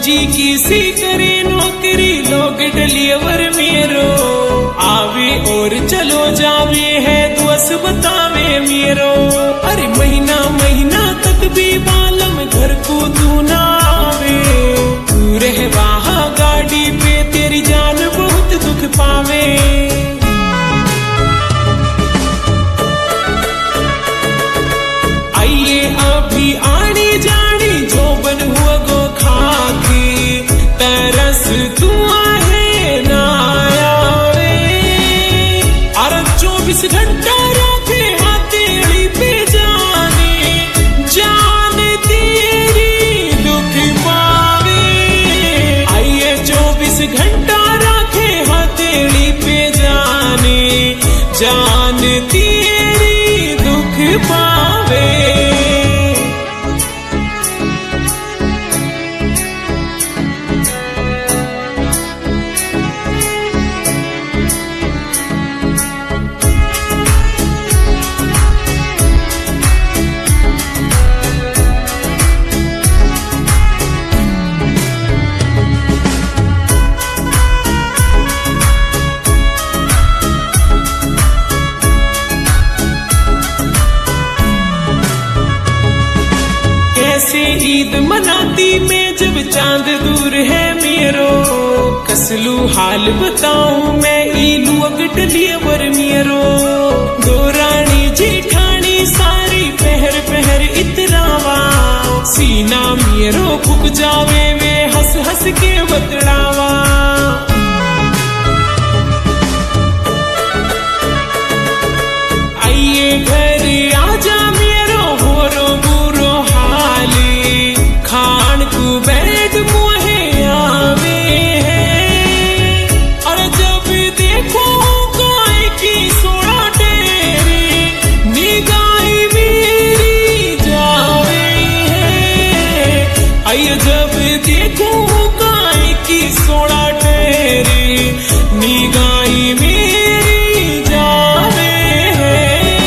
फौजी किसी करे नौकरी लोग डलियवर मेरो आवे और चलो जावे है दोस्त बतावे मेरो। अरे महीना महीना तक भी बालम घर को तू ना आवे, तू रह वहाँ गाड़ी पे तेरी जान बहुत दुख पावे। आइए अभी आनी जानी जो बन हुआ गो खाकी तरस तू है ना आवे। अरे 24 घंटा राखे हथेली पे जाने जान तेरी दुख पावे। आइए 24 घंटा राखे हथेली पे जाने जान तेरी दुख पावे। कैसे ईद मनाती मैं जब चांद दूर है मेरो, कसलू हाल बताऊं मैं ईलू अगटलियवर मेरो। दो रानी जेठानी सारी पहर पहर इतरावा, सीना मेरो फुक जावे वे हंस हंस के बतड़ावा। आइए घर आजा मेरो होरो बुरो हाली, खान को बैग मुहे आवे है। और जब देखो गाय की सोड़ा तेरी निगाही मेरी जावे है। आइए जब देखो गाय की सोड़ा तेरी निगाही मेरी जावे है।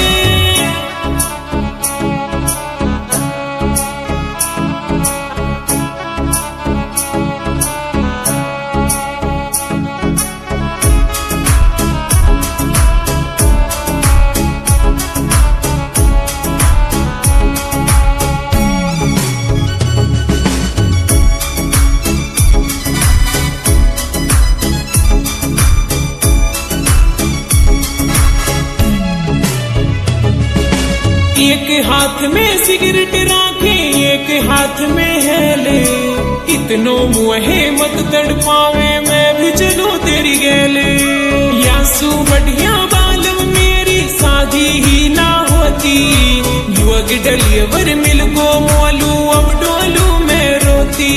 एक हाथ में सिगरेट राखे एक हाथ में हेले, इतनो मुहे मत तड़ पावे मैं भी चलूं तेरी गेले। यासू बढ़िया बालम मेरी शादी ही ना होती, युवक डलियवर मिल गो मोलू अब डोलू मैं रोती।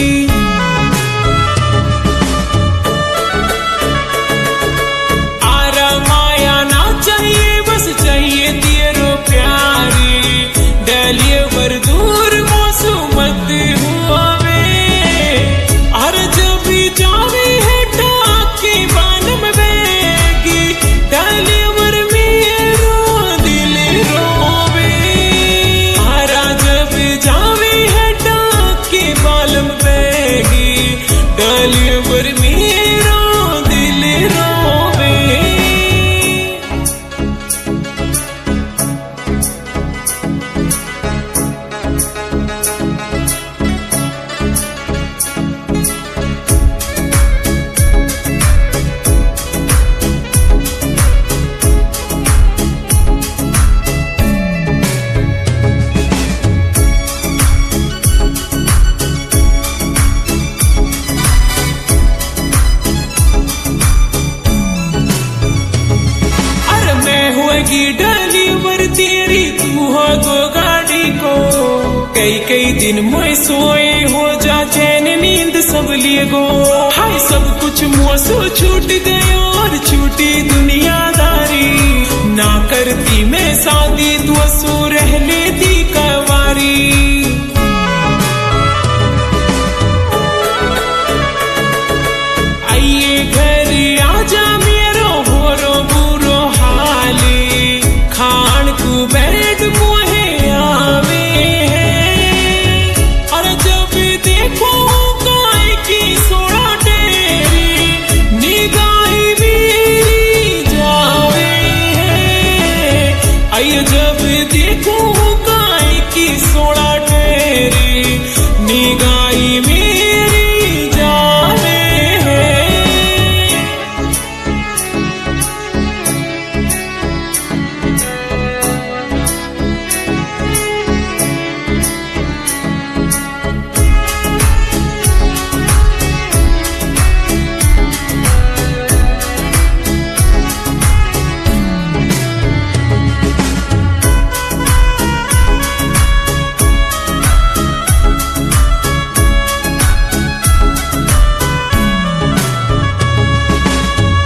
आरा माया ना चाहिए बस चाहिए तेरो प्यारी, डलियवर दूर मौसू मत हुआवे। और जब जावे है टाके बालम बेगी, डलियवर मेरो दिल रोवे। आरा जब जावे है टाके बालम बेगी, डलियवर मेरो दिल रोवे। होगी डलियवर तेरी तू हो गो गाड़ी को, कई कई दिन मैं सोए हो जा चैन नींद सब लिए गो। हाय सब कुछ मुँह से छूट गए